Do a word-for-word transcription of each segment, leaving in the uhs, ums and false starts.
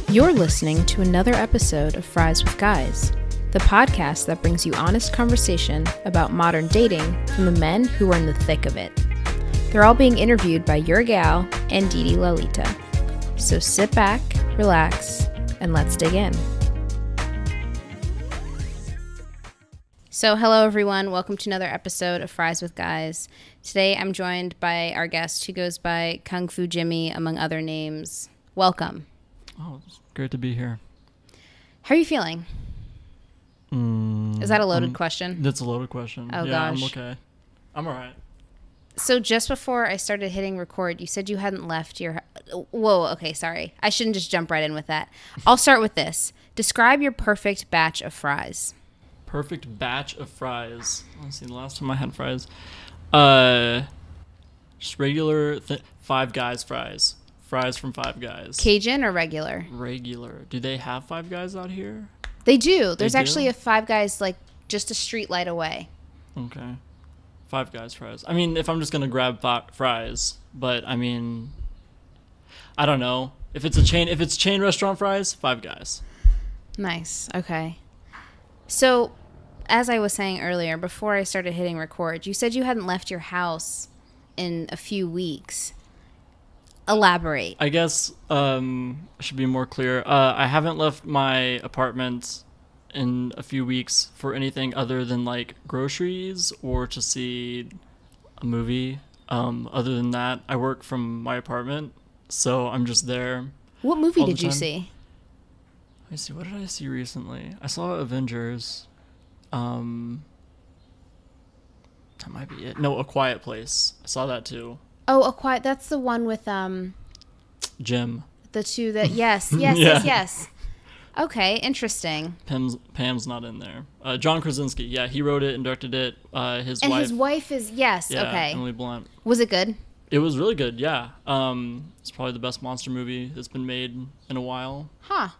You're listening to another episode of Fries with Guys, the podcast that brings you honest conversation about modern dating from the men who are in the thick of it. They're all being interviewed by your gal and Didi Lalita. So sit back, relax, and let's dig in. So hello everyone, welcome to another episode of Fries with Guys. Today I'm joined by our guest who goes by Kung Fu Jimmy, among other names. Welcome. Oh, it's great to be here. How are you feeling? Mm, Is that a loaded um, question? That's a loaded question. Oh, yeah, gosh. I'm okay. I'm all right. So just before I started hitting record, you said you hadn't left your... Whoa, okay, sorry. I shouldn't just jump right in with that. I'll start with this. Describe your perfect batch of fries. Perfect batch of fries. Let's see, the last time I had fries. Uh, just regular th- Five Guys fries. Fries from Five Guys. Cajun or regular? Regular. Do they have Five Guys out here? They do. There's They do? actually a Five Guys, like, just a street light away. Okay. Five Guys fries. I mean, if I'm just going to grab fi- fries, but I mean, I don't know. If it's a chain, if it's chain restaurant fries, Five Guys. Nice. Okay. So, as I was saying earlier, before I started hitting record, you said you hadn't left your house in a few weeks. Elaborate. I guess um, I should be more clear. Uh, I haven't left my apartment in a few weeks for anything other than like groceries or to see a movie. Um, other than that, I work from my apartment, so I'm just there. What movie all the did you time. see? Let me see. What did I see recently? I saw Avengers. Um, that might be it. No, A Quiet Place. I saw that too. Oh, A Quiet. That's the one with um Jim. the two that. Yes, yes, Yeah. yes, yes. Okay, interesting. Pam's Pam's not in there. Uh, John Krasinski. Yeah, he wrote it and directed it. Uh, his And wife. his wife is yes. Yeah, Okay. Emily Blunt. Was it good? It was really good. Yeah. Um, it's probably the best monster movie that's been made in a while. Huh.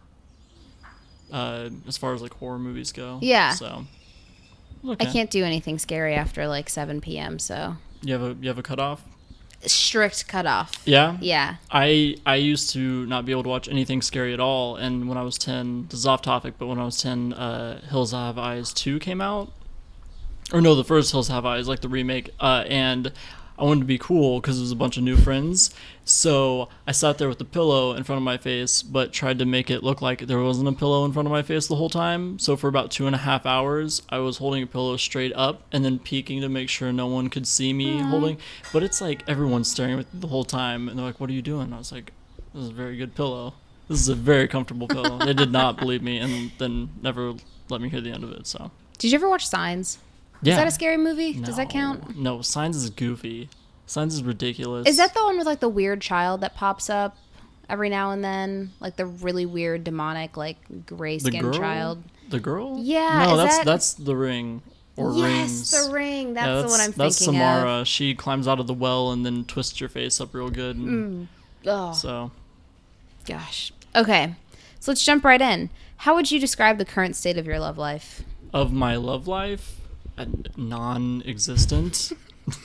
Uh, as far as like horror movies go. Yeah. So. Okay. I can't do anything scary after like seven p.m. So You have a you have a cutoff. strict cutoff. Yeah. Yeah. I I used to not be able to watch anything scary at all, and when I was ten, this is off topic, but when I was ten, uh, Hills Have Eyes two came out, or no, the first Hills Have Eyes, like the remake, uh, and I wanted to be cool because it was a bunch of new friends, so I sat there with the pillow in front of my face, but tried to make it look like there wasn't a pillow in front of my face the whole time. So for about two and a half hours, I was holding a pillow straight up and then peeking to make sure no one could see me Aww. holding. But it's like everyone's staring at me the whole time, and they're like, "What are you doing?" I was like, "This is a very good pillow. This is a very comfortable pillow." They did not believe me, and then never let me hear the end of it. So. Did you ever watch Signs? Yeah. Is that a scary movie? No. Does that count? No, Signs is goofy. Signs is ridiculous. Is that the one with like the weird child that pops up every now and then? Like the really weird demonic like gray the skinned girl? child? The girl? Yeah, No, is that's that- that's The Ring or yes, Rings. The Ring. That's, Yeah, the one I'm that's thinking Samara. of. She climbs out of the well and then twists your face up real good. And Oh, So gosh. Okay, so let's jump right in. How would you describe the current state of your love life? of my love life, uh, non-existent.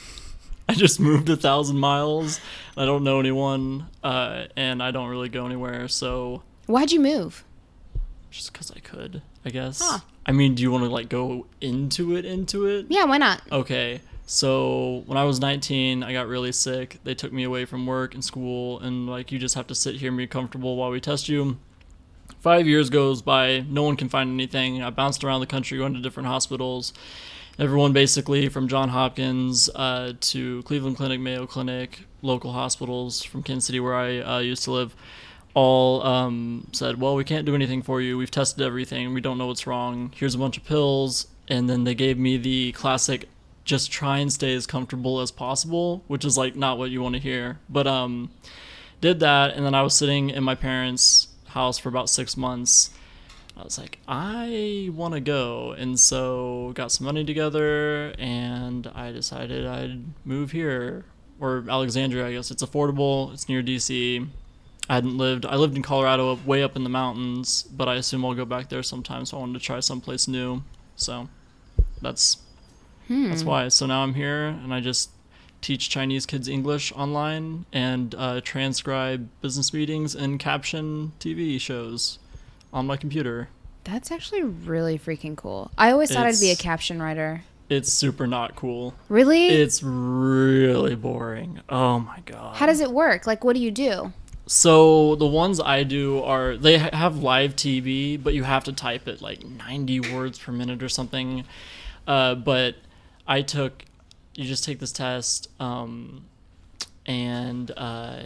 I just moved a thousand miles. I don't know anyone, uh, and I don't really go anywhere. So Why'd you move? just because I could, I guess. Huh. I mean, do you want to like go into it? Into it? Yeah, why not? Okay, so when I was nineteen, I got really sick. They took me away from work and school, and like, you just have to sit here and be comfortable while we test you. Five years goes by, no one can find anything. I bounced around the country, going to different hospitals. Everyone basically from John Hopkins uh, to Cleveland Clinic, Mayo Clinic, local hospitals from Kansas City where I uh, used to live, all um, said, well, we can't do anything for you. We've tested everything. We don't know what's wrong. Here's a bunch of pills. And then they gave me the classic, just try and stay as comfortable as possible, which is like not what you want to hear. But um, did that, and then I was sitting in my parents' house for about six months. I was like, I want to go. And so got some money together, and I decided I'd move here. Or Alexandria, I guess. It's affordable. It's near D C. I hadn't lived, I lived in Colorado way up in the mountains, but I assume I'll go back there sometime, so I wanted to try someplace new. So that's Hmm. that's why. So now I'm here, and I just teach Chinese kids English online and uh, transcribe business meetings and caption T V shows on my computer. That's actually really freaking cool. I always thought It's- I'd be a caption writer. It's super not cool. Really? It's really boring. Oh my god. How does it work? Like, what do you do? So the ones I do are, they ha- have live T V, but you have to type it like ninety words per minute or something. Uh, but I took, you just take this test, um, and uh,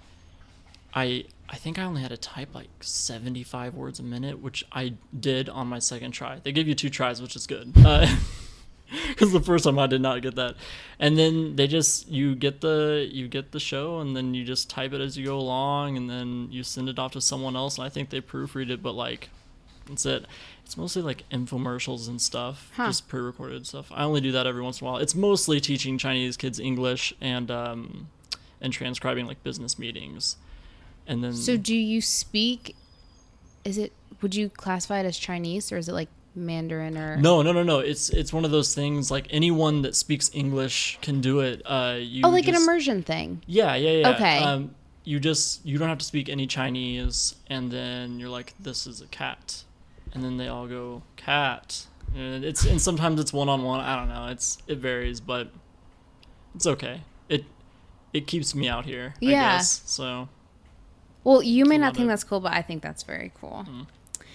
I I think I only had to type like seventy-five words a minute, which I did on my second try. They give you two tries, which is good. Uh, because the first time I did not get that. And then they just, you get the you get the show, and then you just type it as you go along, and then you send it off to someone else, and I think they proofread it, but like that's it. It's mostly like infomercials and stuff, Huh. just pre-recorded stuff. I only do that every once in a while. It's mostly teaching Chinese kids English and um and transcribing like business meetings. And then So do you speak, is it, would you classify it as Chinese, or is it like Mandarin or? No, no, no, no. It's it's one of those things, like anyone that speaks English can do it. Uh, you Oh, like just, an immersion thing. Yeah, yeah, yeah. Okay. Um, you just you don't have to speak any Chinese, and then you're like, this is a cat, and then they all go cat. And it's and sometimes it's one on one. I don't know. It's it varies, but it's okay. It it keeps me out here. I Yeah. guess. So Well, you may not Love think it. that's cool, but I think that's very cool. Mm.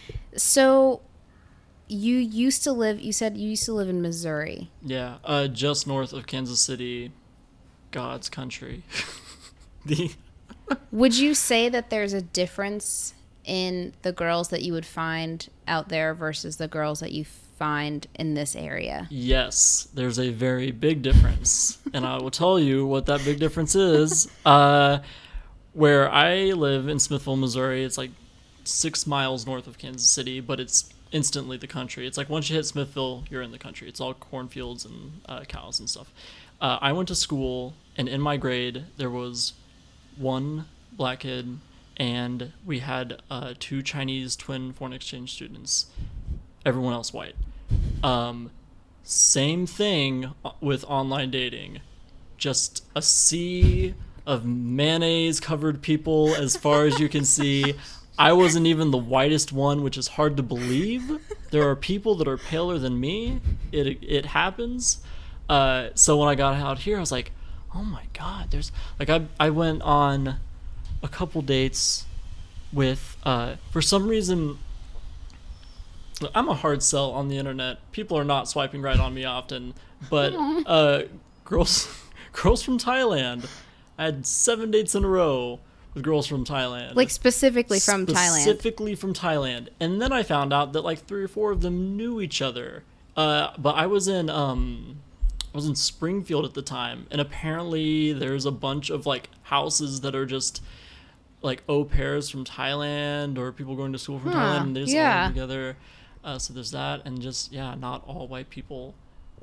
So you used to live, you said you used to live in Missouri. yeah, uh, just north of Kansas City, God's country. the Would you say that there's a difference in the girls that you would find out there versus the girls that you find in this area? Yes, there's a very big difference, and I will tell you what that big difference is. Uh, where I live in Smithville, Missouri, it's like six miles north of Kansas City, but it's instantly the country. It's like once you hit Smithville, you're in the country. It's all cornfields and uh, cows and stuff. Uh, I went to school, and in my grade, there was one black kid, and we had uh, two Chinese twin foreign exchange students. Everyone else white. Um, same thing with online dating. Just a sea of mayonnaise-covered people as far as you can see. I wasn't even the whitest one, which is hard to believe. There are people that are paler than me. It it happens. Uh, so when I got out here, I was like, oh my god, there's like I I went on a couple dates with uh, for some reason. I'm a hard sell on the internet. People are not swiping right on me often, but uh, girls girls from Thailand. I had seven dates in a row with girls from Thailand. Like specifically from Thailand. Specifically from Thailand. And then I found out that like three or four of them knew each other. Uh, but I was in um, I was in Springfield at the time, and apparently there's a bunch of like houses that are just like au pairs from Thailand or people going to school from Huh, Thailand, and they just all yeah. live together. Uh, so there's that, and just yeah, not all white people.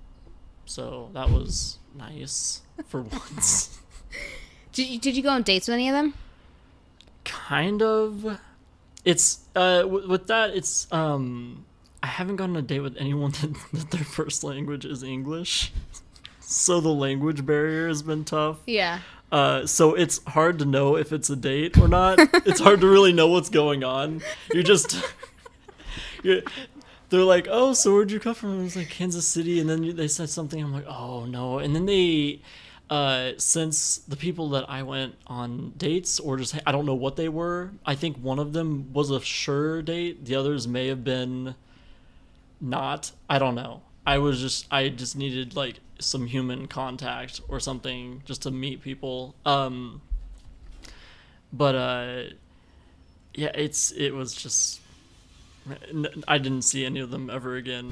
So that was nice for once. Did you, did you go on dates with any of them? Kind of. It's uh w- with that it's um I haven't gone on a date with anyone that, that their first language is English. So the language barrier has been tough. Yeah. Uh so it's hard to know if it's a date or not. It's hard to really know what's going on. You're just you're they're like, "Oh, so where'd you come from?" I was like, "Kansas City." And then you- they said something. I'm like, "Oh, no." And then they uh, since the people that I went on dates, or just I don't know what they were. I think one of them was a sure date. The others may have been not. I don't know. I was just I just needed like some human contact or something just to meet people. Um, but uh, yeah, it's it was just I didn't see any of them ever again.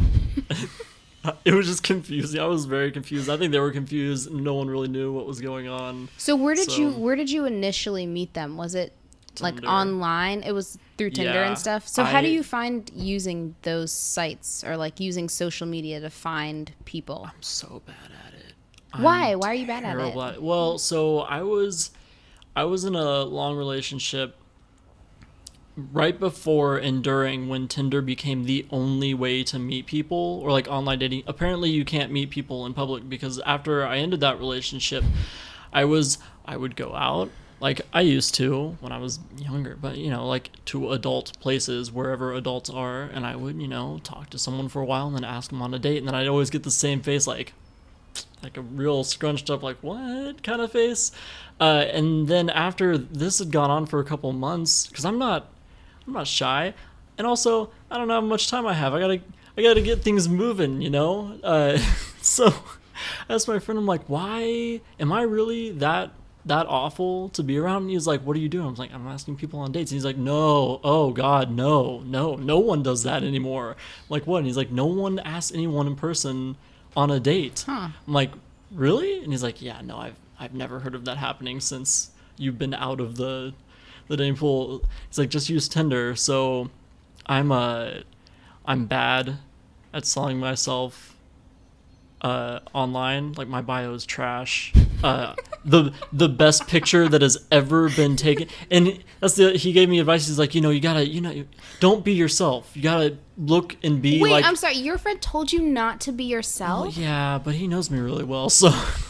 It was just confusing. I was very confused. I think they were confused. No one really knew what was going on. So where did So- you where did you initially meet them? Was it like Tinder. online? It was through Tinder Yeah, and stuff. So how do I- you find using those sites or like using social media to find people? I'm so bad at it. Why? I'm Why are you bad at terrible it? Well, so I was I was in a long relationship right before and during when Tinder became the only way to meet people, or like online dating. Apparently you can't meet people in public, because after I ended that relationship, I was I would go out like I used to when I was younger, but you know, like to adult places wherever adults are, and I would, you know, talk to someone for a while and then ask them on a date, and then I'd always get the same face, like like a real scrunched up, like what kind of face. Uh, and then after this had gone on for a couple months, because I'm not I'm not shy, and also I don't know how much time I have. I gotta I gotta get things moving, you know. Uh, so I asked my friend, I'm like, why am I really that that awful to be around? And he's like, what are you doing? I was like, I'm asking people on dates. And he's like, no, oh God, no, no, no one does that anymore. I'm like, what? And he's like, no one asks anyone in person on a date. Huh. I'm like, really? And he's like, yeah, no, I've I've never heard of that happening since you've been out of the the dating pool. He's like, just use Tinder. So I'm uh I'm bad at selling myself uh online. Like my bio is trash. Uh the the best picture that has ever been taken, and that's the he gave me advice. He's like, you know, you gotta, you know, don't be yourself. You gotta look and be Wait, like. I'm sorry, your friend told you not to be yourself? Well, yeah, but he knows me really well, so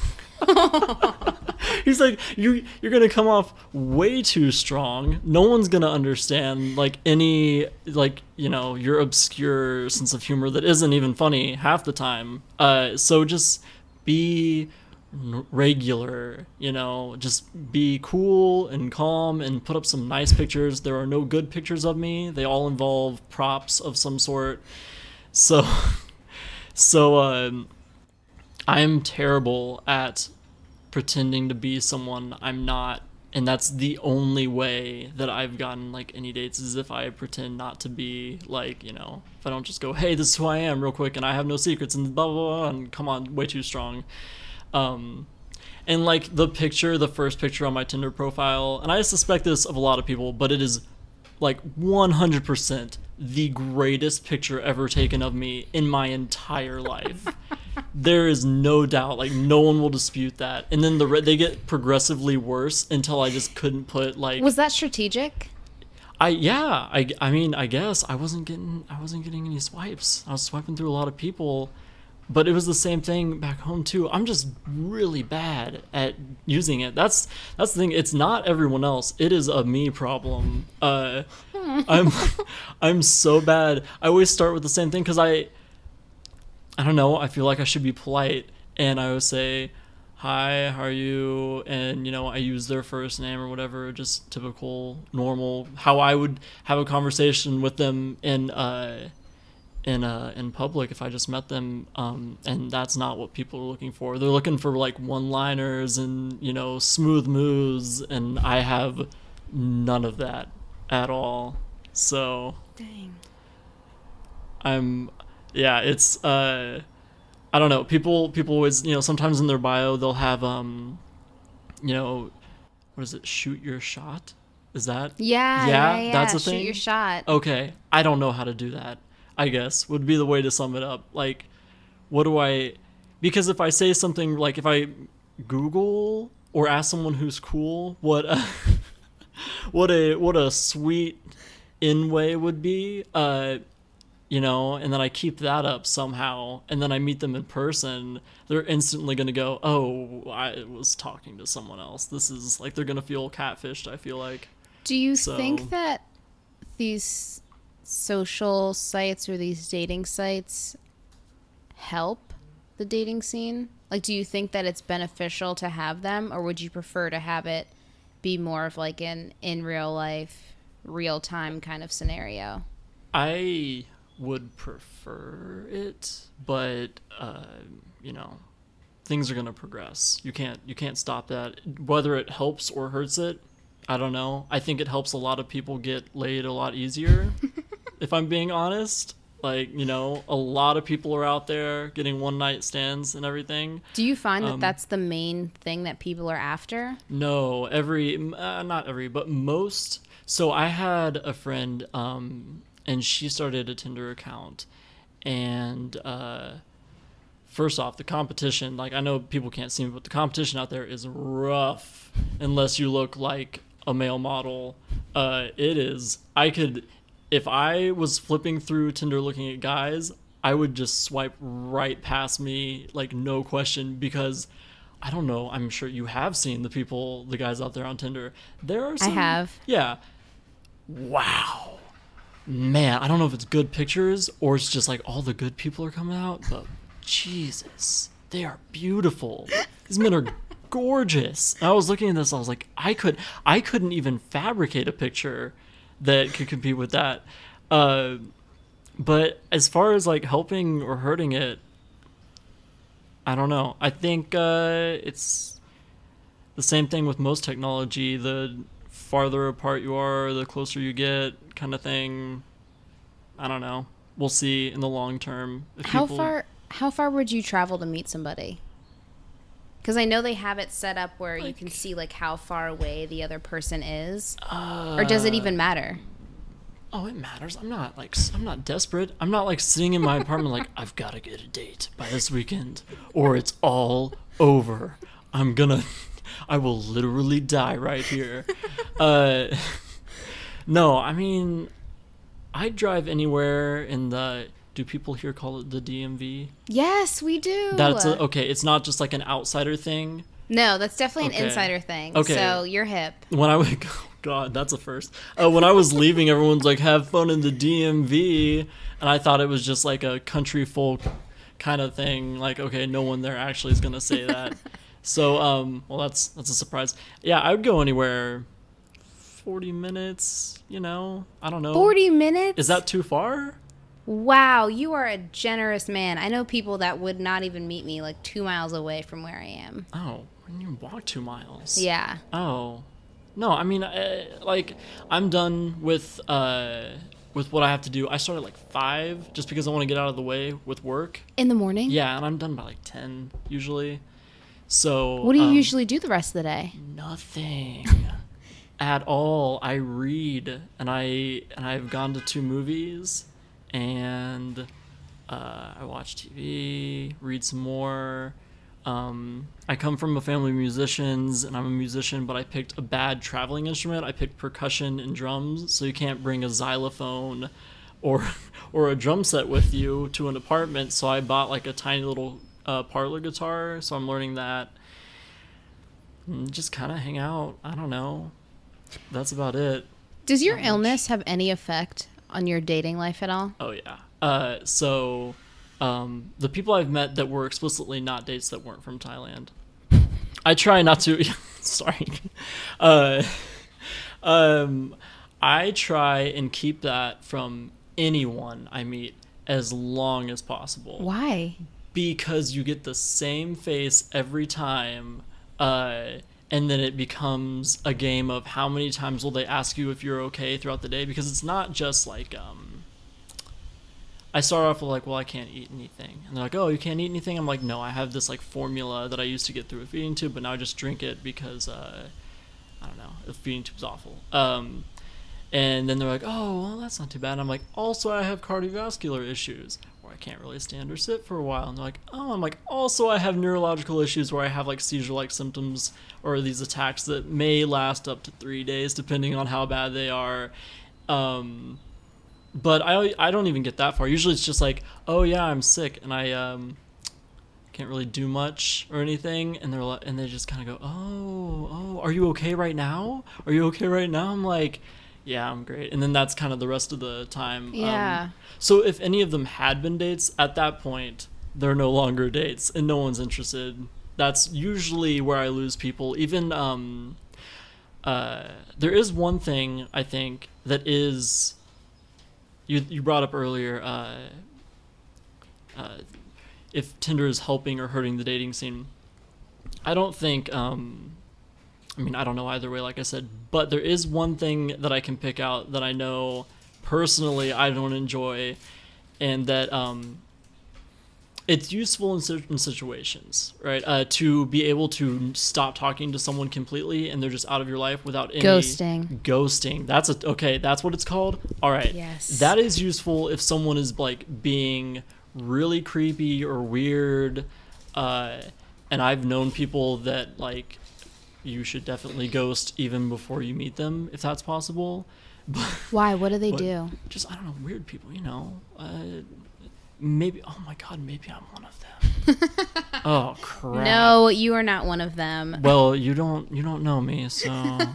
he's like, you you're gonna come off way too strong. No one's gonna understand like any, like, you know, your obscure sense of humor that isn't even funny half the time. Uh so just be regular, you know, just be cool and calm and put up some nice pictures. There are no good pictures of me. They all involve props of some sort. So so um I'm terrible at pretending to be someone I'm not, and that's the only way that I've gotten like any dates, is if I pretend not to be, like, you know, if I don't just go, hey, this is who I am real quick and I have no secrets and blah blah blah and come on, way too strong. Um and like the picture, the first picture on my Tinder profile, and I suspect this of a lot of people, but it is like one hundred percent the greatest picture ever taken of me in my entire life. There is no doubt, like no one will dispute that. And then the re- they get progressively worse until I just couldn't put like. Was that strategic? I yeah I, I mean I guess I wasn't getting I wasn't getting any swipes. I was swiping through a lot of people, but it was the same thing back home too. I'm just really bad at using it. That's that's the thing. It's not everyone else. It is a me problem. Uh, I'm I'm so bad. I always start with the same thing because I I don't know. I feel like I should be polite, and I always say, "Hi, how are you?" And you know, I use their first name or whatever, just typical, normal, how I would have a conversation with them in uh in uh in public if I just met them. Um, and that's not what people are looking for. They're looking for like one-liners and, you know, smooth moves, and I have none of that at all. So Dang. I'm. Yeah, it's, uh, I don't know. People, people always, you know, sometimes in their bio, they'll have, um, you know, what is it? Shoot your shot? Is that? Yeah, yeah, yeah, yeah. That's a Shoot thing? your shot. Okay. I don't know how to do that, I guess, would be the way to sum it up. Like, what do I, because if I say something, like if I Google or ask someone who's cool, what, a, what a, what a sweet in way would be, uh, you know, and then I keep that up somehow, and then I meet them in person, they're instantly going to go, oh, I was talking to someone else. This is, like, they're going to feel catfished, I feel like. Do you So- think that these social sites or these dating sites help the dating scene? Like, do you think that it's beneficial to have them, or would you prefer to have it be more of like an in real life, real time kind of scenario? I would prefer it, but uh, you know, things are gonna progress. You can't you can't stop that. Whether it helps or hurts it, I don't know. I think it helps a lot of people get laid a lot easier. If I'm being honest, like, you know, a lot of people are out there getting one night stands and everything. Do you find that Um, that's the main thing that people are after? No, every uh, not every, but most. So I had a friend, um, and she started a Tinder account, and uh, first off, the competition, like, I know people can't see me, but the competition out there is rough unless you look like a male model. Uh, it is. I could, if I was flipping through Tinder looking at guys, I would just swipe right past me, like no question, because I don't know. I'm sure you have seen the people, the guys out there on Tinder. There are some. I have. Yeah. Wow. Man, I don't know if it's good pictures or it's just like all the good people are coming out, but Jesus, they are beautiful. These men are gorgeous. And I was looking at this, I was like, I could, I couldn't even fabricate a picture that could compete with that. Uh, but as far as like helping or hurting it, I don't know. I think uh, it's the same thing with most technology. The farther apart you are, the closer you get, kind of thing. I don't know. We'll see in the long term. If How people... far? How far would you travel to meet somebody? Because I know they have it set up where like, you can see like how far away the other person is, uh, or does it even matter? Oh, it matters. I'm not like I'm not desperate. I'm not like sitting in my apartment like I've got to get a date by this weekend, or it's all over. I'm gonna. I will literally die right here. Uh, no, I mean, I drive anywhere in the. Do people here call it the D M V? Yes, we do. That's a, okay. It's not just like an outsider thing. No, that's definitely Okay. an insider thing. Okay. So you're hip. When I would, oh God, that's a first. Uh, when I was leaving, everyone's like, "Have fun in the D M V," and I thought it was just like a country folk kind of thing. Like, okay, no one there actually is gonna say that. So, um, well, that's that's a surprise. Yeah, I would go anywhere. Forty minutes, you know. I don't know. Forty minutes? Is that too far? Wow, you are a generous man. I know people that would not even meet me like two miles away from where I am. Oh, when you walk two miles. Yeah. Oh, no. I mean, uh, like, I'm done with uh with what I have to do. I start at like five just because I want to get out of the way with work. In the morning? Yeah, and I'm done by like ten usually. So. What do you um, usually do the rest of the day? Nothing. At all. I read, and I and I've gone to two movies. And uh, I watch T V, read some more. Um, I come from a family of musicians, and I'm a musician, but I picked a bad traveling instrument. I picked percussion and drums, so you can't bring a xylophone or or a drum set with you to an apartment. So I bought like a tiny little uh, parlor guitar, so I'm learning that. And just kind of hang out. I don't know. That's about it. Does your Not much. illness have any effect on your dating life at all? Oh yeah. Uh, so, um, the people I've met that were explicitly not dates that weren't from Thailand. I try not to. Sorry. Uh, um, I try and keep that from anyone I meet as long as possible. Why? Because you get the same face every time. Uh, And then it becomes a game of how many times will they ask you if you're okay throughout the day? Because it's not just like, um, I start off with like, well, I can't eat anything. And they're like, oh, you can't eat anything? I'm like, no, I have this like formula that I used to get through a feeding tube, but now I just drink it because, uh, I don't know, the feeding tube's awful. Um, and then they're like, oh, well, that's not too bad. And I'm like, also, I have cardiovascular issues. I can't really stand or sit for a while. And they're like, oh, I'm like, also I have neurological issues where I have like seizure-like symptoms or these attacks that may last up to three days depending on how bad they are. Um, but I I don't even get that far. Usually it's just like, oh yeah, I'm sick and I um can't really do much or anything. And they're like, and they just kind of go, oh, oh, are you okay right now? Are you okay right now? I'm like, yeah, I'm great. And then that's kind of the rest of the time. Yeah. Um, so if any of them had been dates, at that point, they're no longer dates and no one's interested. That's usually where I lose people. Even, um, uh, there is one thing, I think, that is, you you brought up earlier, uh, uh, if Tinder is helping or hurting the dating scene. I don't think, um, I mean, I don't know either way, like I said, but there is one thing that I can pick out that I know personally I don't enjoy, and that um, it's useful in certain situations, right? Uh, to be able to stop talking to someone completely and they're just out of your life without any... Ghosting. Ghosting. That's a, okay, that's what it's called? All right. Yes. That is useful if someone is, like, being really creepy or weird, uh, and I've known people that, like... you should definitely ghost even before you meet them, if that's possible. But, why? What do they but do? Just, I don't know, weird people, you know. Uh, maybe, oh my God, maybe I'm one of them. Oh, crap. No, you are not one of them. Well, you don't, you don't know me, so,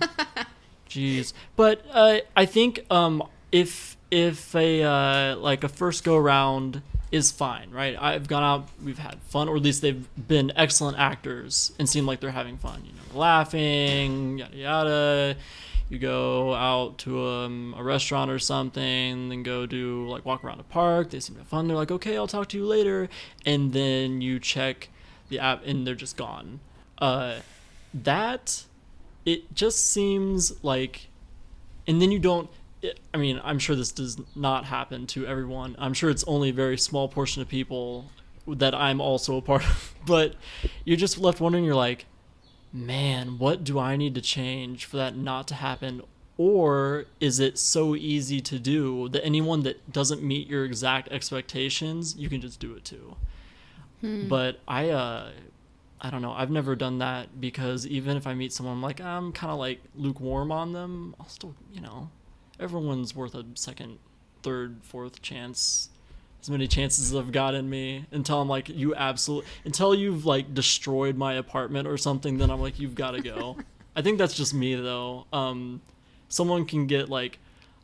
jeez. But uh, I think um, if, if a, uh, like a first go round is fine, right? I've gone out, we've had fun, or at least they've been excellent actors and seem like they're having fun, you know, laughing, yada yada. You go out to um, a restaurant or something, then go do like walk around a park. They seem to have fun. They're like, okay, I'll talk to you later, and then you check the app and they're just gone. Uh, that it just seems like, and then you don't. I mean, I'm sure this does not happen to everyone. I'm sure it's only a very small portion of people that I'm also a part of. But you're just left wondering, you're like, man, what do I need to change for that not to happen? Or is it so easy to do that anyone that doesn't meet your exact expectations, you can just do it too? Hmm. But I, uh, I don't know. I've never done that, because even if I meet someone, I'm like, I'm kind of like lukewarm on them. I'll still, you know. Everyone's worth a second, third, fourth chance. As many chances as I've got in me, until I'm like, you absolutely, until you've like destroyed my apartment or something, then I'm like, you've got to go. I think that's just me though. Um, someone can get like,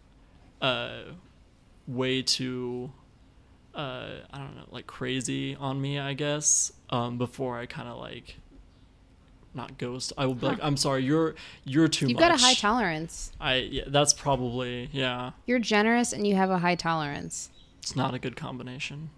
uh, way too, uh, I don't know, like crazy on me, I guess. Um, before I kind of like. Not ghost. I will be huh. like, I'm sorry, you're you're too You've much. You've got a high tolerance. I yeah, that's probably yeah. You're generous and you have a high tolerance. It's not a good combination.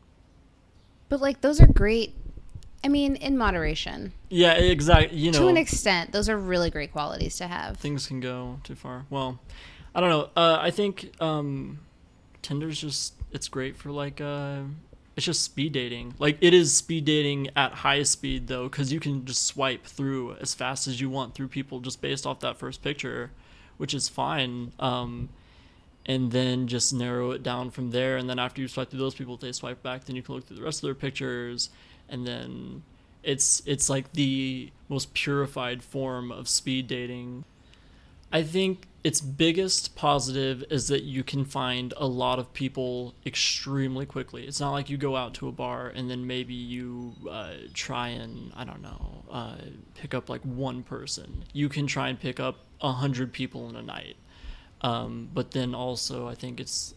But like those are great. I mean, in moderation. Yeah, exactly. You know, to an extent, those are really great qualities to have. Things can go too far. Well, I don't know. Uh, I think um, Tinder's just it's great for like. Uh, It's just speed dating. Like, it is speed dating at high speed, though, because you can just swipe through as fast as you want through people just based off that first picture, which is fine. Um, and then just narrow it down from there. And then after you swipe through those people, they swipe back. Then you can look through the rest of their pictures. And then it's it's like the most purified form of speed dating. I think its biggest positive is that you can find a lot of people extremely quickly. It's not like you go out to a bar and then maybe you uh, try and, I don't know, uh, pick up like one person. You can try and pick up a hundred people in a night. Um, but then also I think it's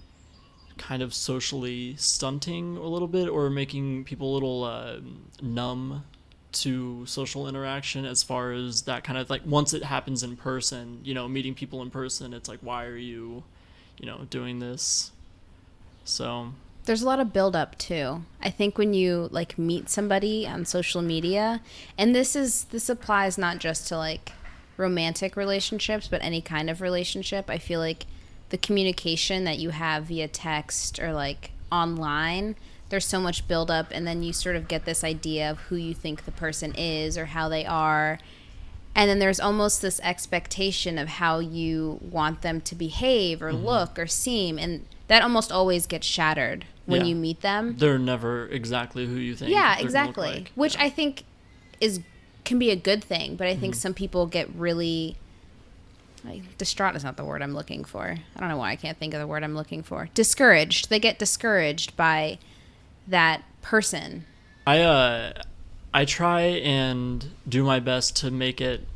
kind of socially stunting a little bit, or making people a little uh, numb to social interaction, as far as that kind of like, once it happens in person, you know, meeting people in person, it's like, why are you, you know, doing this? So there's a lot of build up too. I think when you like meet somebody on social media, and this is this applies not just to like romantic relationships, but any kind of relationship, I feel like the communication that you have via text or like online, there's so much buildup, and then you sort of get this idea of who you think the person is or how they are. And then there's almost this expectation of how you want them to behave or mm-hmm. look or seem. And that almost always gets shattered when yeah. you meet them. They're never exactly who you think. Yeah, exactly. Like. Which yeah. I think is can be a good thing. But I think mm-hmm. some people get really... Like, distraught is not the word I'm looking for. I don't know why I can't think of the word I'm looking for. Discouraged. They get discouraged by that person. I uh, I try and do my best to make it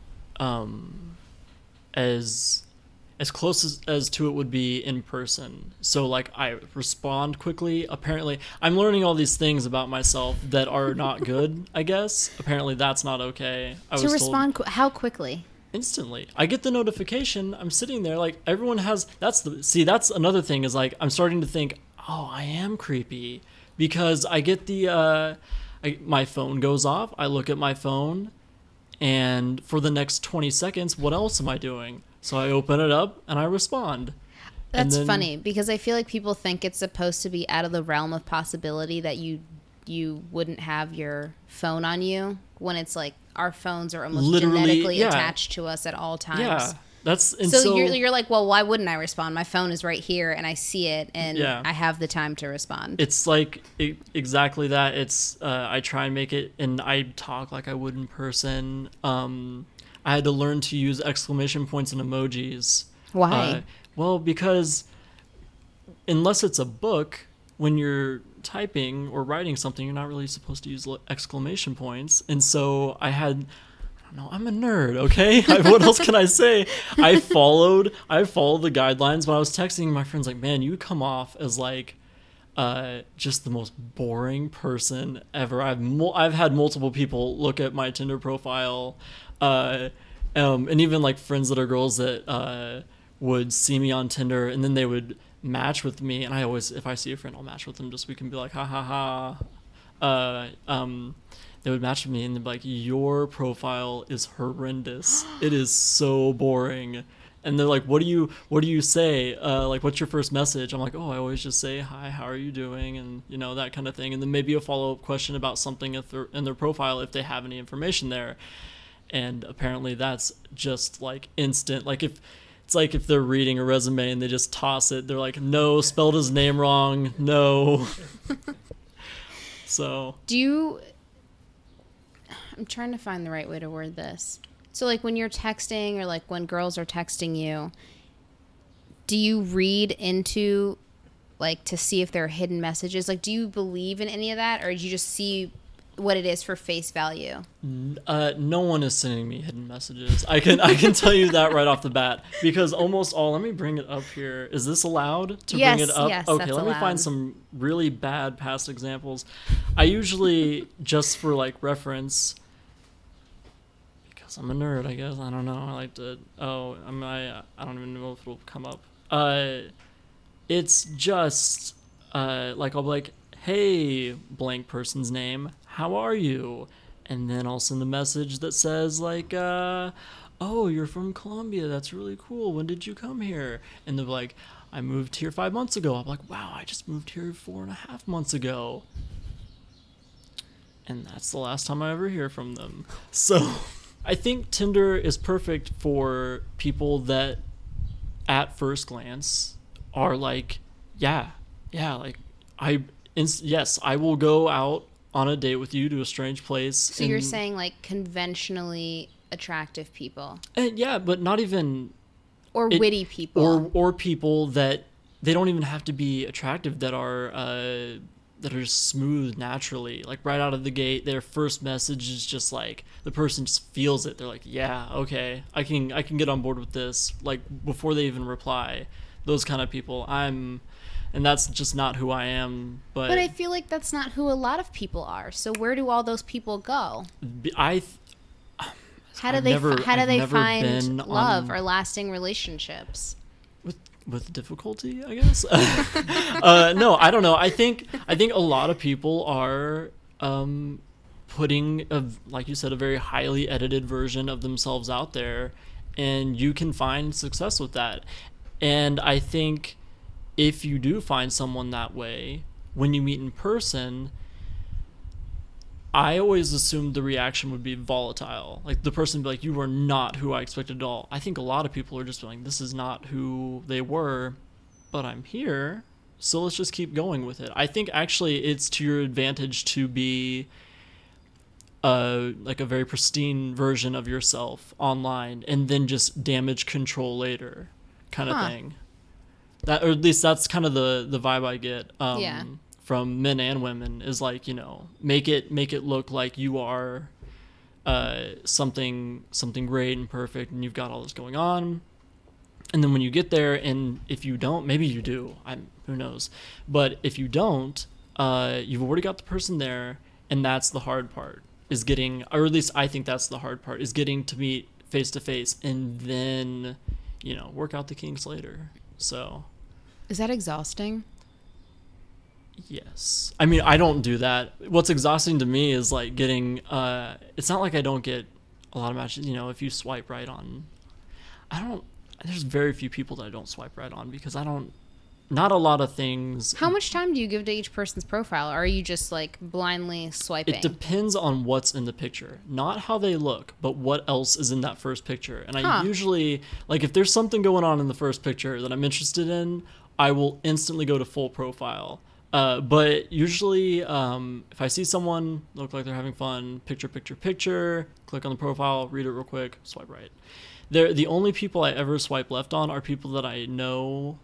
um, as as close as, as to it would be in person. So like I respond quickly. Apparently, I'm learning all these things about myself that are not good. I guess apparently that's not okay. I to was respond, told, qu- how quickly? Instantly. I get the notification. I'm sitting there like everyone has. That's the see. That's another thing is like I'm starting to think, oh, I am creepy. Because I get the, uh, I, my phone goes off, I look at my phone, and for the next twenty seconds, what else am I doing? So I open it up, and I respond. That's then, funny, because I feel like people think it's supposed to be out of the realm of possibility that you you wouldn't have your phone on you, when it's like our phones are almost genetically yeah. attached to us at all times. Yeah. That's, and so, so you're, you're like, well, why wouldn't I respond? My phone is right here, and I see it, and yeah. I have the time to respond. It's like it, exactly that. It's uh, I try and make it, and I talk like I would in person. Um, I had to learn to use exclamation points and emojis. Why? Uh, well, because unless it's a book, when you're typing or writing something, you're not really supposed to use exclamation points. And so I had, I don't know, I'm a nerd, okay? What else can I say? I followed, I followed the guidelines. When I was texting my friends, like, man, you come off as like, uh, just the most boring person ever. I've mo- I've had multiple people look at my Tinder profile, uh, um, and even like friends that are girls that uh, would see me on Tinder, and then they would match with me. And I always, if I see a friend, I'll match with them just so we can be like, ha ha ha. Uh, um, they would match with me, and they'd be like, your profile is horrendous. It is so boring. And they're like, what do you, what do you say? Uh, like, what's your first message? I'm like, oh, I always just say, hi, how are you doing? And, you know, that kind of thing. And then maybe a follow-up question about something if they're in their profile if they have any information there. And apparently that's just, like, instant. Like, if it's like if they're reading a resume and they just toss it. They're like, no, spelled his name wrong. No. So. Do you... I'm trying to find the right way to word this. So, like, when you're texting or, like, when girls are texting you, do you read into, like, to see if there are hidden messages? Like, do you believe in any of that, or do you just see what it is for face value? Uh, no one is sending me hidden messages. I can I can tell you that right off the bat, because almost all, let me bring it up here. Is this allowed to yes, bring it up? Yes, okay, that's let allowed. me find some really bad past examples. I usually, just for, like, reference... I'm a nerd, I guess. I don't know. I like to. Oh, I'm. I. I don't even know if it'll come up. Uh, it's just. Uh, like I'll be like, hey, blank person's name. How are you? And then I'll send a message that says like, uh, oh, you're from Colombia. That's really cool. When did you come here? And they're like, I moved here five months ago. I'm like, wow, I just moved here four and a half months ago. And that's the last time I ever hear from them. So. I think Tinder is perfect for people that at first glance are like, yeah, yeah, like I, ins- yes, I will go out on a date with you to a strange place. So and, you're saying like conventionally attractive people. And yeah, but not even. Or it, witty people. Or, or people that they don't even have to be attractive, that are, uh, that are just smooth naturally, like right out of the gate. Their first message is just like the person just feels it. They're like, yeah, okay, I can I can get on board with this, like before they even reply. Those kind of people. I'm and that's just not who I am. But but I feel like that's not who a lot of people are. So where do all those people go? I how do I've they never, how do I've they find love on, or lasting relationships? With with difficulty, I guess. uh, no, I don't know. I think I think a lot of people are um, putting, a, like you said, a very highly edited version of themselves out there, and you can find success with that. And I think if you do find someone that way, when you meet in person, I always assumed the reaction would be volatile. Like the person would be like, you are not who I expected at all. I think a lot of people are just like, this is not who they were, but I'm here, so let's just keep going with it. I think actually it's to your advantage to be uh, like a very pristine version of yourself online and then just damage control later kind of huh. thing. That, or at least that's kind of the, the vibe I get. Um, yeah. From men and women is like, you know, make it make it look like you are uh, something something great and perfect, and you've got all this going on. And then when you get there, and if you don't, maybe you do, I'm who knows. But if you don't, uh, you've already got the person there, and that's the hard part, is getting, or at least I think that's the hard part, is getting to meet face to face, and then, you know, work out the kinks later. So, is that exhausting? Yes. I mean, I don't do that. What's exhausting to me is like getting, uh, it's not like I don't get a lot of matches, you know, if you swipe right on, I don't, there's very few people that I don't swipe right on because I don't, not a lot of things. How much time do you give to each person's profile? Or are you just like blindly swiping? It depends on what's in the picture, not how they look, but what else is in that first picture. And huh. I usually, like if there's something going on in the first picture that I'm interested in, I will instantly go to full profile. Uh, but usually, um, if I see someone look like they're having fun, picture, picture, picture, click on the profile, read it real quick, swipe right. They're the only people I ever swipe left on are people that I know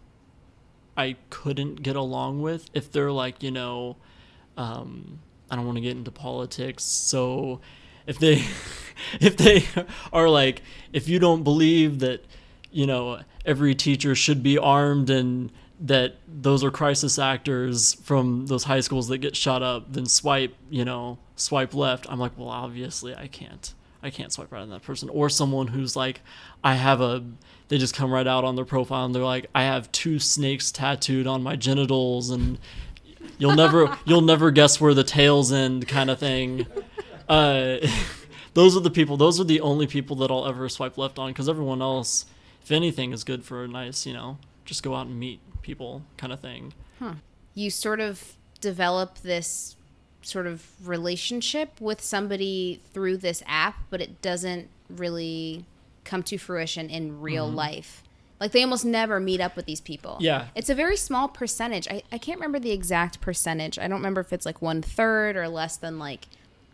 I couldn't get along with. If they're like, you know, um, I don't want to get into politics, so if they if they are like, if you don't believe that, you know, every teacher should be armed and that those are crisis actors from those high schools that get shot up, then swipe, you know, swipe left. I'm like, well, obviously I can't. I can't swipe right on that person. Or someone who's like, I have a, they just come right out on their profile and they're like, I have two snakes tattooed on my genitals and you'll never, you'll never guess where the tails end kind of thing. Uh, those are the people, those are the only people that I'll ever swipe left on, because everyone else, if anything, is good for a nice, you know, just go out and meet people kind of thing. Huh. You sort of develop this sort of relationship with somebody through this app, but it doesn't really come to fruition in real mm-hmm. life. Like, they almost never meet up with these people. Yeah. It's a very small percentage. I, I can't remember the exact percentage. I don't remember if it's like one third or less than like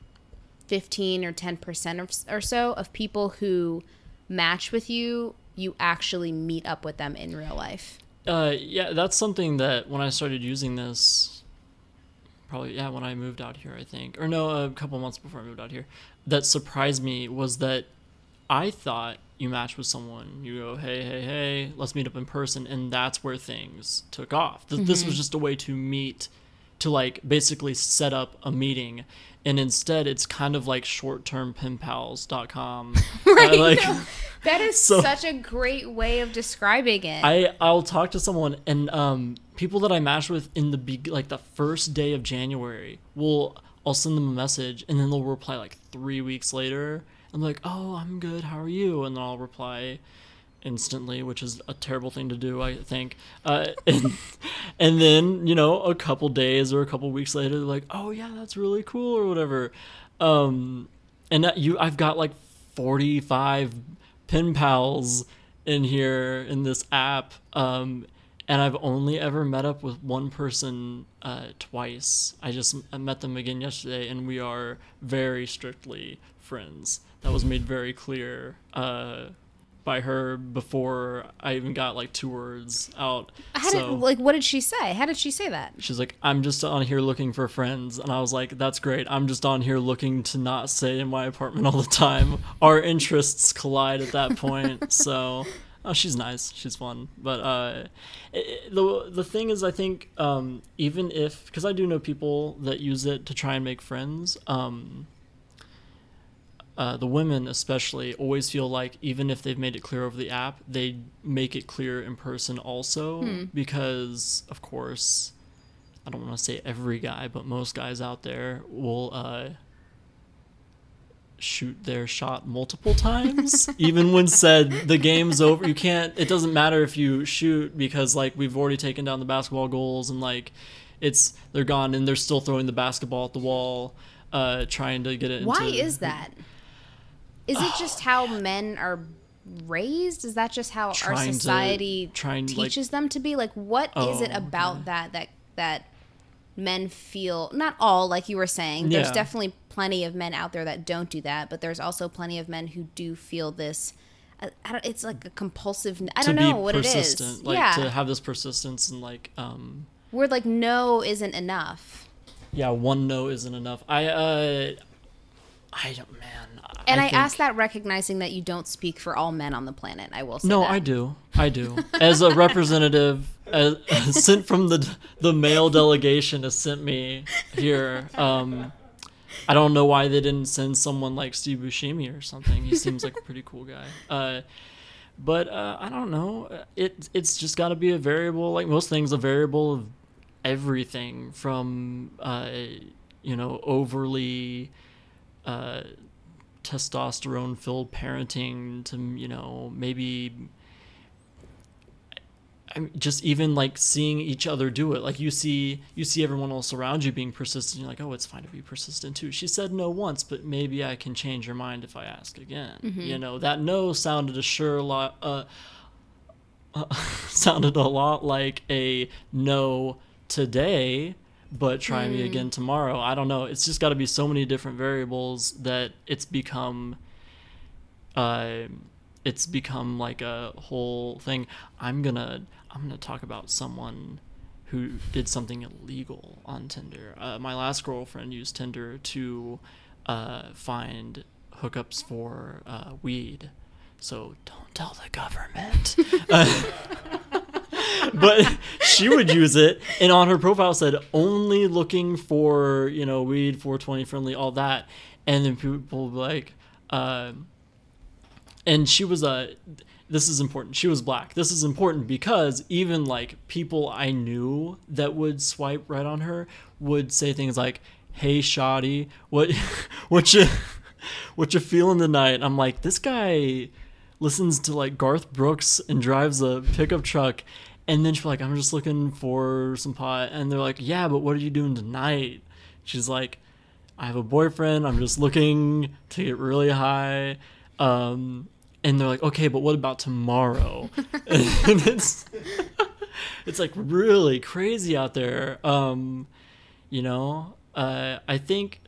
fifteen or ten percent or, or so of people who match with you, you actually meet up with them in real life. Uh, yeah, that's something that when I started using this, probably, yeah, when I moved out here, I think, or no, a couple months before I moved out here, that surprised me was that I thought you match with someone, you go, hey, hey, hey, let's meet up in person, and that's where things took off. Th- mm-hmm. This was just a way to meet, to like basically set up a meeting, and instead it's kind of like short-term pen pals dot com. Right. Uh, like, no, that is so, such a great way of describing it. I, I'll talk to someone, and um, people that I match with in the be- like the first day of January, will I'll send them a message, and then they'll reply like three weeks later. I'm like, oh, I'm good, how are you? And then I'll reply instantly, which is a terrible thing to do, I think. Uh, and, and then, you know, a couple days or a couple weeks later, they're like, oh, yeah, that's really cool or whatever. Um, and that you, I've got like forty-five pen pals in here in this app. Um, and I've only ever met up with one person uh, twice. I just I met them again yesterday, and we are very strictly friends. That was made very clear uh, by her before I even got like two words out. How so, did, like, what did she say? How did she say that? She's like, I'm just on here looking for friends. And I was like, that's great. I'm just on here looking to not stay in my apartment all the time. Our interests collide at that point. So, oh, she's nice. She's fun. But uh, it, the the thing is, I think um, even if, because I do know people that use it to try and make friends, um, Uh, the women especially always feel like even if they've made it clear over the app, they make it clear in person also, hmm. because, of course, I don't want to say every guy, but most guys out there will uh, shoot their shot multiple times, even when said the game's over. You can't, it doesn't matter if you shoot, because, like, we've already taken down the basketball goals, and, like, it's, they're gone, and they're still throwing the basketball at the wall, uh, trying to get it into... Why is that? Is it just how men are raised? Is that just how our society to, trying, teaches like, them to be? Like, what oh, is it about okay. that that that men feel? Not all, like you were saying. There's yeah. definitely plenty of men out there that don't do that, but there's also plenty of men who do feel this. I, I don't, it's like a compulsive. I don't know what persistent, it is. Like, yeah, to have this persistence and like. Um, Where like no isn't enough. Yeah, one no isn't enough. I uh, I don't, man. And I, I think, ask that recognizing that you don't speak for all men on the planet. I will say no, that. I do. I do. As a representative, as, sent from the the male delegation has sent me here. Um, I don't know why they didn't send someone like Steve Buscemi or something. He seems like a pretty cool guy. Uh, but uh, I don't know. It it's just got to be a variable. Like most things, a variable of everything from uh, you know overly. Uh, testosterone-filled parenting to, you know, maybe I mean, just even like seeing each other do it. Like you see you see everyone else around you being persistent. You're like, oh, it's fine to be persistent too. She said no once, but maybe I can change her mind if I ask again. Mm-hmm. You know, that no sounded a sure lot uh, uh, sounded a lot like a no today, but try mm. me again tomorrow. I don't know. It's just got to be so many different variables that it's become, uh, it's become like a whole thing. I'm gonna, I'm gonna talk about someone who did something illegal on Tinder. Uh, my last girlfriend used Tinder to uh, find hookups for uh, weed. So don't tell the government. uh, but she would use it, and on her profile said only looking for, you know, weed, four twenty friendly, all that. And then people would be like, uh, and she was a, uh, this is important. She was black. This is important because even like people I knew that would swipe right on her would say things like, "Hey, shoddy, what, what you, what you feeling tonight?" I'm like, this guy listens to like Garth Brooks and drives a pickup truck. And then she's like, "I'm just looking for some pot." And they're like, "Yeah, but what are you doing tonight?" She's like, "I have a boyfriend. I'm just looking to get really high." Um, and they're like, "Okay, but what about tomorrow?" And it's, it's like really crazy out there. Um, you know, uh, I think,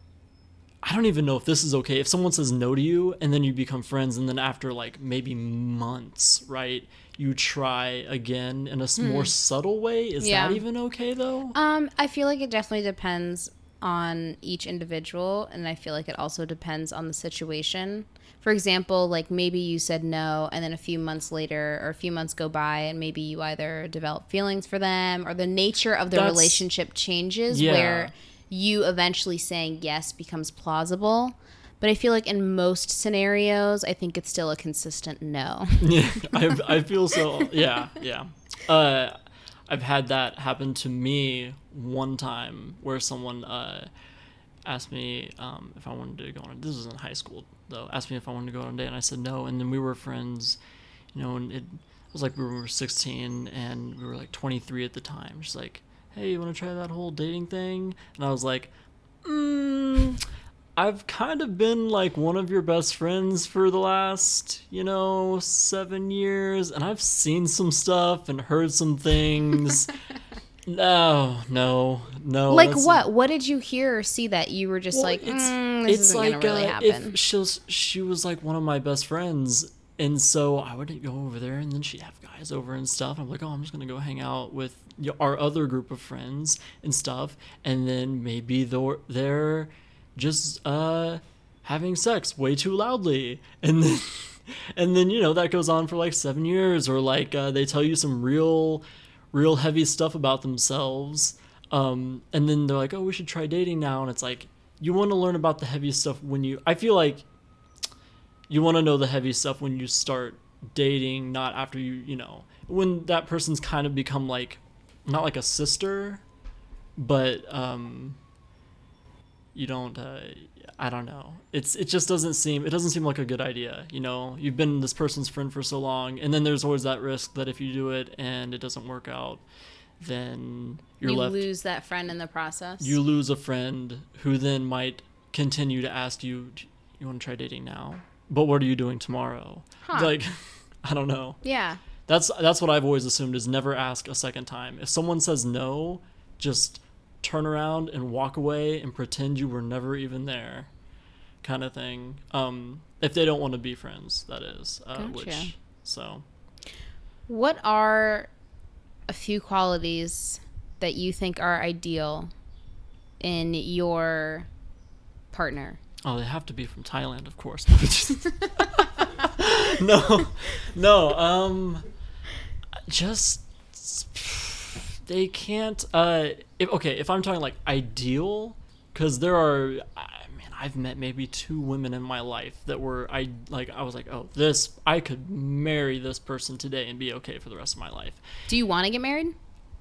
I don't even know if this is okay. If someone says no to you and then you become friends, and then after like maybe months, right, you try again in a mm. more subtle way. Is yeah. that even okay though? Um, I feel like it definitely depends on each individual, and I feel like it also depends on the situation. For example, like maybe you said no, and then a few months later or a few months go by, and maybe you either develop feelings for them or the nature of the That's, relationship changes yeah. where you eventually saying yes becomes plausible. But I feel like in most scenarios, I think it's still a consistent no. Yeah, I, I feel so. Yeah, yeah. Uh, I've had that happen to me one time where someone uh, asked me um, if I wanted to go on a, this was in high school though, asked me if I wanted to go on a date, and I said no, and then we were friends, you know, and it was like we were sixteen and we were like twenty-three at the time. She's like, "Hey, you want to try that whole dating thing?" And I was like, mm, I've kind of been like one of your best friends for the last, you know, seven years, and I've seen some stuff and heard some things. No, no, no. Like what? What did you hear or see that you were just well, like, mm, this isn't like, gonna really uh, happen? If she was, she was like one of my best friends, and so I would go over there, and then she'd have guys over and stuff. I'm like, oh, I'm just gonna go hang out with our other group of friends and stuff, and then maybe they're they're just uh having sex way too loudly, and then and then you know that goes on for like seven years, or like uh, they tell you some real. real heavy stuff about themselves, um, and then they're like, "Oh, we should try dating now." And it's like, you want to learn about the heavy stuff when you, I feel like you want to know the heavy stuff when you start dating, not after you, you know, when that person's kind of become like, not like a sister, but um, you don't, uh, I don't know. It's it just doesn't seem, it doesn't seem like a good idea, you know? You've been this person's friend for so long, and then there's always that risk that if you do it and it doesn't work out, then you're you left. You lose that friend in the process. You lose a friend who then might continue to ask you, "You want to try dating now? But what are you doing tomorrow?" Huh. Like, I don't know. Yeah. That's that's what I've always assumed, is never ask a second time. If someone says no, just turn around and walk away and pretend you were never even there, kind of thing. Um, if they don't want to be friends, that is. Uh, gotcha. Which, so. What are a few qualities that you think are ideal in your partner? Oh, they have to be from Thailand, of course. no, no. Um, just. They can't, uh, if, okay, if I'm talking like ideal, because there are, I mean, I've met maybe two women in my life that were, I, like, I was like, oh, this, I could marry this person today and be okay for the rest of my life. Do you want to get married?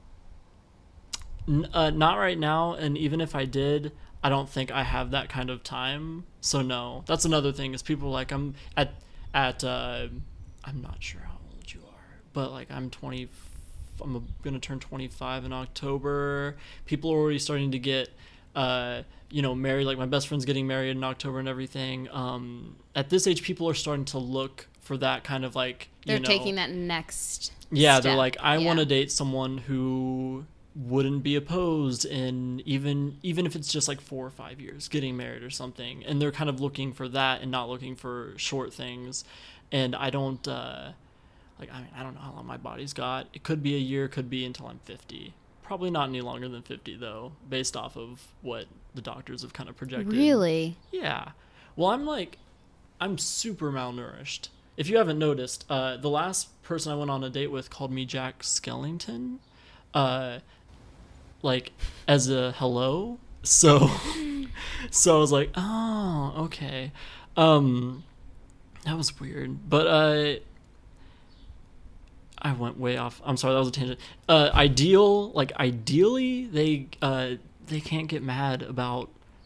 N- uh, not right now, and even if I did, I don't think I have that kind of time, so no. That's another thing, is people like, I'm at, at, uh, I'm not sure how old you are, but like, I'm twenty-four. I'm going to turn twenty-five in October. People are already starting to get, uh, you know, married. Like my best friend's getting married in October and everything. Um, at this age, people are starting to look for that kind of like, you they're know, taking that next Yeah, step. They're like, I yeah. want to date someone who wouldn't be opposed in even even if it's just like four or five years getting married or something, and they're kind of looking for that and not looking for short things. And I don't uh like I mean I don't know how long my body's got. It could be a year, could be until I'm fifty. Probably not any longer than fifty though, based off of what the doctors have kind of projected. Really? Yeah. Well, I'm like I'm super malnourished. If you haven't noticed, uh the last person I went on a date with called me Jack Skellington. Uh like as a hello, so so I was like, oh, okay. Um that was weird, but uh I went way off. I'm sorry, that was a tangent. Uh ideal like ideally they uh they can't get mad about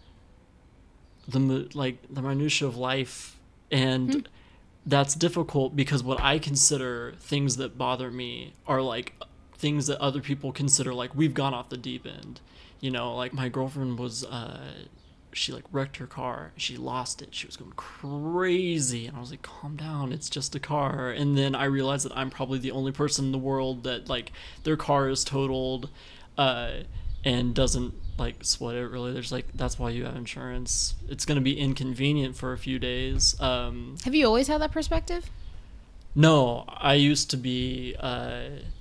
the like the minutia of life, and hmm. that's difficult because what I consider things that bother me are like things that other people consider like we've gone off the deep end. You know, like my girlfriend was uh she like wrecked her car, she lost it, she was going crazy, and I was like, calm down, it's just a car. And then I realized that I'm probably the only person in the world that like their car is totaled uh and doesn't like sweat it really. There's like that's why you have insurance. It's going to be inconvenient for a few days. Um have you always had that perspective? No, I used to be uh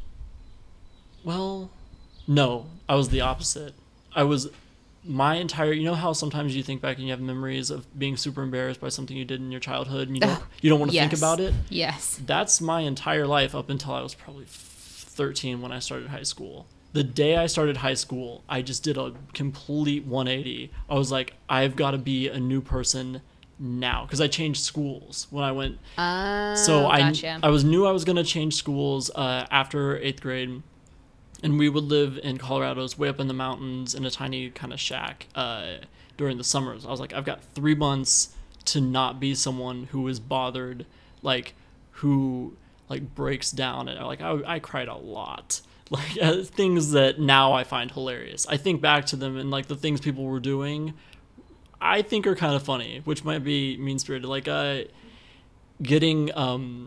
Well, no, I was the opposite. I was my entire, you know how sometimes you think back and you have memories of being super embarrassed by something you did in your childhood and you don't, you don't want to yes. think about it? Yes. That's my entire life up until I was probably thirteen when I started high school. The day I started high school, I just did a complete one eighty. I was like, I've got to be a new person now, because I changed schools when I went. Uh, so I, gotcha. I was knew I was going to change schools uh, after eighth grade. And we would live in Colorado's way up in the mountains in a tiny kind of shack uh, during the summers. I was like, I've got three months to not be someone who is bothered, like who like breaks down. And like I, I cried a lot, like uh, things that now I find hilarious. I think back to them and like the things people were doing, I think are kind of funny, which might be mean spirited. Like uh, getting. Um,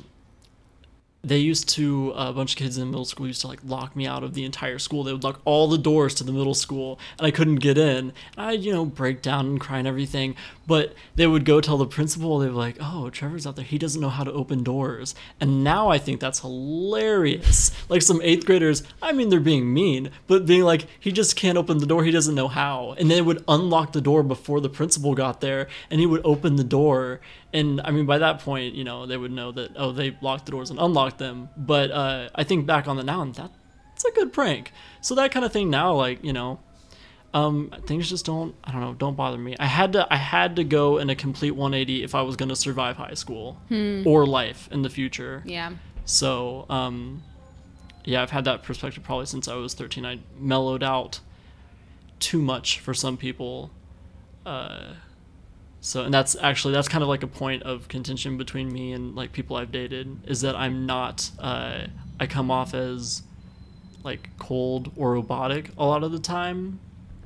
They used to, uh, a bunch of kids in middle school used to like lock me out of the entire school. They would lock all the doors to the middle school and I couldn't get in. And I'd, you know, break down and cry and everything. But they would go tell the principal, they were like, oh, Trevor's out there. He doesn't know how to open doors. And now I think that's hilarious. Like some eighth graders, I mean, they're being mean, but being like, he just can't open the door. He doesn't know how. And they would unlock the door before the principal got there and he would open the door. And I mean, by that point, you know, they would know that, oh, they locked the doors and unlocked them. But uh, I think back on it now, and that's a good prank. So that kind of thing now, like, you know, um, things just don't, I don't know, don't bother me. I had to, I had to go in a complete one eighty if I was going to survive high school hmm. or life in the future. Yeah. So, um, yeah, I've had that perspective probably since I was thirteen. I mellowed out too much for some people. Uh, So, and that's actually, that's kind of like a point of contention between me and like people I've dated, is that I'm not, uh, I come off as like cold or robotic a lot of the time.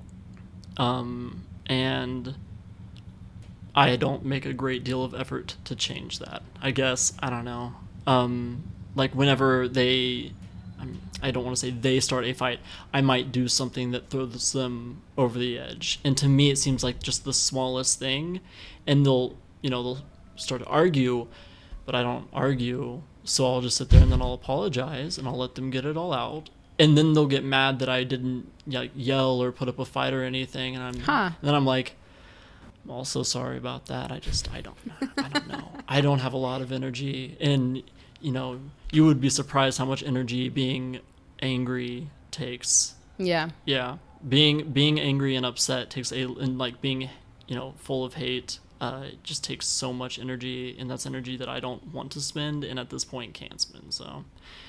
Um, and I don't make a great deal of effort to change that, I guess. I don't know. Um, like whenever they, I'm, I don't want to say they start a fight, I might do something that throws them over the edge. And to me, it seems like just the smallest thing. And they'll, you know, they'll start to argue, but I don't argue. So I'll just sit there and then I'll apologize and I'll let them get it all out. And then they'll get mad that I didn't like yell or put up a fight or anything. And I'm, huh. and then I'm like, I'm also sorry about that. I just, I don't know. I don't know. I don't have a lot of energy. And, you know, you would be surprised how much energy being angry takes. Yeah. Yeah. Being being angry and upset takes a, and like being, you know, full of hate, uh, it just takes so much energy, and that's energy that I don't want to spend, and at this point can't spend. So,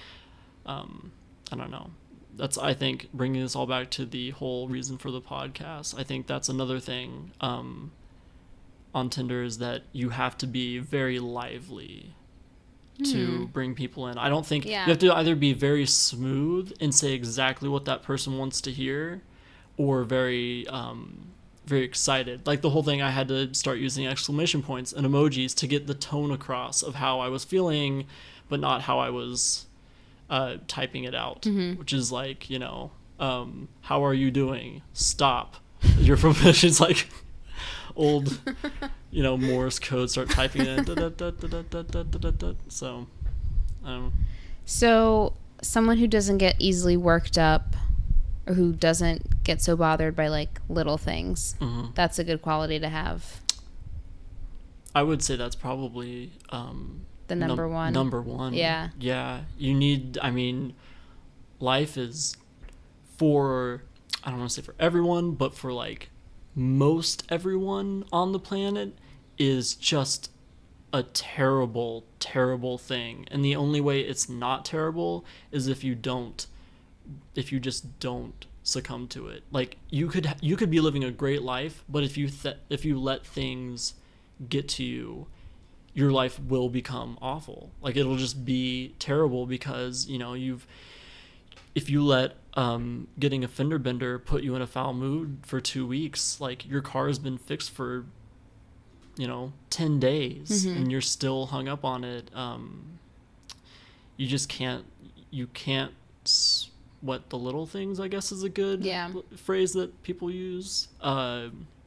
um, I don't know. That's, I think, bringing this all back to the whole reason for the podcast. I think that's another thing, um, on Tinder, is that you have to be very lively to bring people in. I don't think yeah. you have to either be very smooth and say exactly what that person wants to hear, or very um very excited. Like the whole thing, I had to start using exclamation points and emojis to get the tone across of how I was feeling, but not how I was uh typing it out, mm-hmm. which is like, you know, Um, how are you doing? Stop. You're from she's like old, you know, Morse code. Start typing in. Da, da, da, da, da, da, da, da, da. So, um. So someone who doesn't get easily worked up, or who doesn't get so bothered by like little things, mm-hmm. that's a good quality to have. I would say that's probably um, the number num- one. Number one. Yeah. Yeah. You need. I mean, life is for. I don't want to say for everyone, but for like most everyone on the planet is just a terrible, terrible thing. And the only way it's not terrible is if you don't, if you just don't succumb to it. Like you could, you could be living a great life, but if you, th- if you let things get to you, your life will become awful. Like it'll just be terrible because, you know, you've, if you let um, getting a fender bender put you in a foul mood for two weeks, like your car has been fixed for, you know, ten days mm-hmm. and you're still hung up on it. Um, you just can't, you can't sweat the little things, I guess is a good yeah. l- phrase that people use. Uh,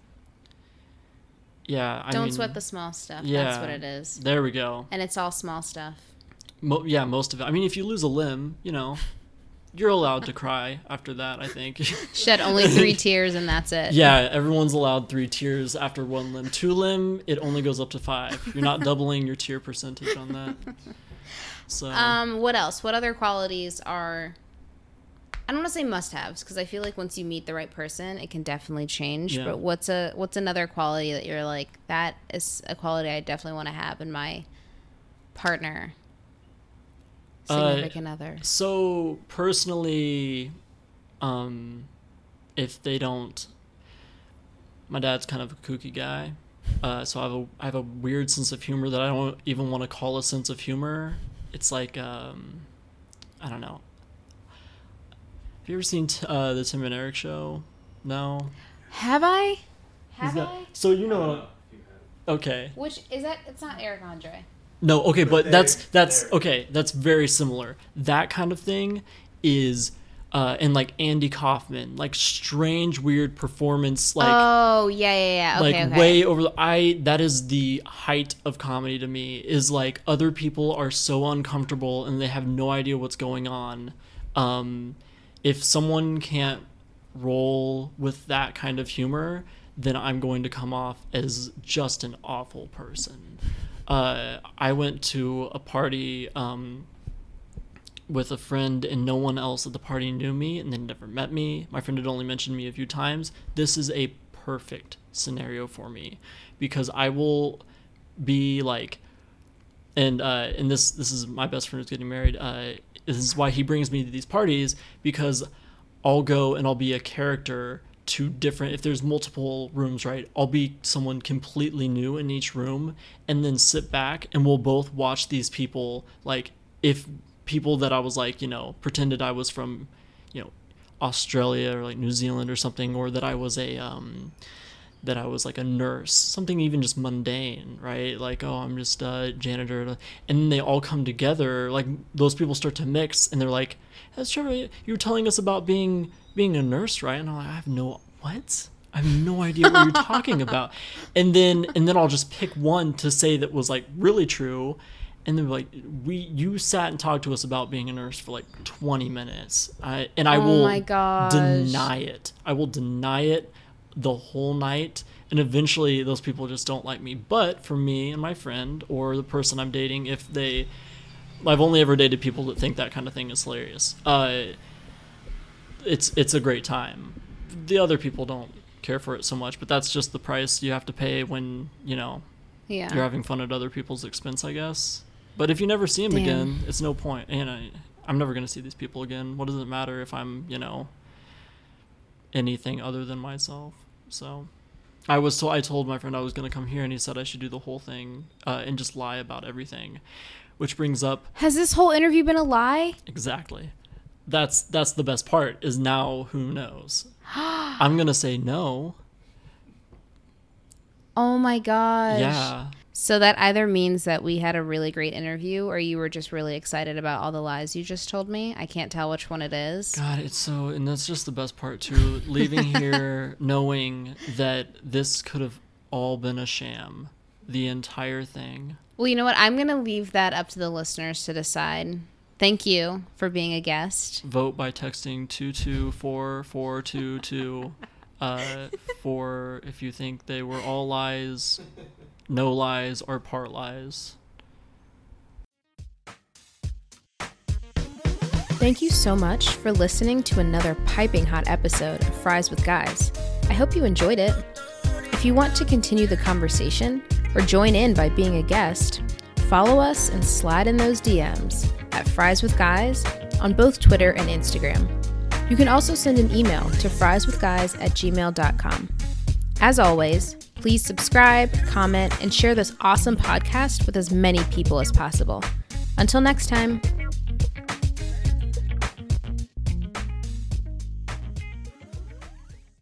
yeah. I Don't mean, sweat the small stuff. Yeah, that's what it is. There we go. And it's all small stuff. Mo- yeah, most of it. I mean, if you lose a limb, you know, you're allowed to cry after that, I think. Shed only three tears and that's it. Yeah, everyone's allowed three tears after one limb. Two limb, it only goes up to five. You're not doubling your tear percentage on that. So, um, what else? What other qualities are, I don't want to say must-haves, because I feel like once you meet the right person, it can definitely change. Yeah. But what's a what's another quality that you're like, that is a quality I definitely want to have in my partner? Significant uh, other. So personally, um, if they don't, my dad's kind of a kooky guy, uh, so I have a I have a weird sense of humor that I don't even want to call a sense of humor. It's like um, I don't know. Have you ever seen t- uh, the Tim and Eric show? No. Have I? Have that, I? So you know. Okay. Which is that? It's not Eric Andre. No, okay, but that's that's okay. That's very similar. That kind of thing is, uh, and like Andy Kaufman, like strange, weird performance, like oh yeah, yeah, yeah, okay, like okay. way over. The, I that is the height of comedy to me. Is like other people are so uncomfortable and they have no idea what's going on. Um, if someone can't roll with that kind of humor, then I'm going to come off as just an awful person. Uh, I went to a party um, with a friend and no one else at the party knew me and they never met me. My friend had only mentioned me a few times. This is a perfect scenario for me because I will be like, and uh, and this this is my best friend who's getting married. Uh, this is why he brings me to these parties because I'll go and I'll be a character to different, if there's multiple rooms, right, I'll be someone completely new in each room and then sit back and we'll both watch these people, like if people that I was like, you know, pretended I was from, you know, Australia or like New Zealand or something, or that I was a um that I was like a nurse, something even just mundane, right? Like, oh, I'm just a janitor. And then they all come together, like those people start to mix and they're like, that's true, you were telling us about being being a nurse, right? And I'm like, I have no, what? I have no idea what you're talking about. And then and then I'll just pick one to say that was like really true. And then like, we, you sat and talked to us about being a nurse for like twenty minutes. I, and I oh will my gosh. deny it. I will deny it the whole night. And eventually those people just don't like me. But for me and my friend or the person I'm dating, if they, I've only ever dated people that think that kind of thing is hilarious. Uh, it's, it's a great time. The other people don't care for it so much, but that's just the price you have to pay when, you know, yeah. you're having fun at other people's expense, I guess. But if you never see them Damn. again, it's no point. And I, I'm never going to see these people again. What does it matter if I'm, you know, anything other than myself? So I was told, I told my friend I was going to come here and he said I should do the whole thing uh, and just lie about everything, which brings up. Has this whole interview been a lie? Exactly. That's, that's the best part is now who knows? I'm going to say no. Oh my gosh. Yeah. So that either means that we had a really great interview or you were just really excited about all the lies you just told me. I can't tell which one it is. God, it's so, and that's just the best part too. Leaving here knowing that this could have all been a sham. The entire thing. Well, you know what? I'm going to leave that up to the listeners to decide. Thank you for being a guest. Vote by texting two two four four two two uh, for if you think they were all lies, no lies, or part lies. Thank you so much for listening to another piping hot episode of Fries with Guys. I hope you enjoyed it. If you want to continue the conversation or join in by being a guest, follow us and slide in those D Ms at Fries with Guys on both Twitter and Instagram. You can also send an email to frieswithguys at gmail dot com. As always, please subscribe, comment, and share this awesome podcast with as many people as possible. Until next time.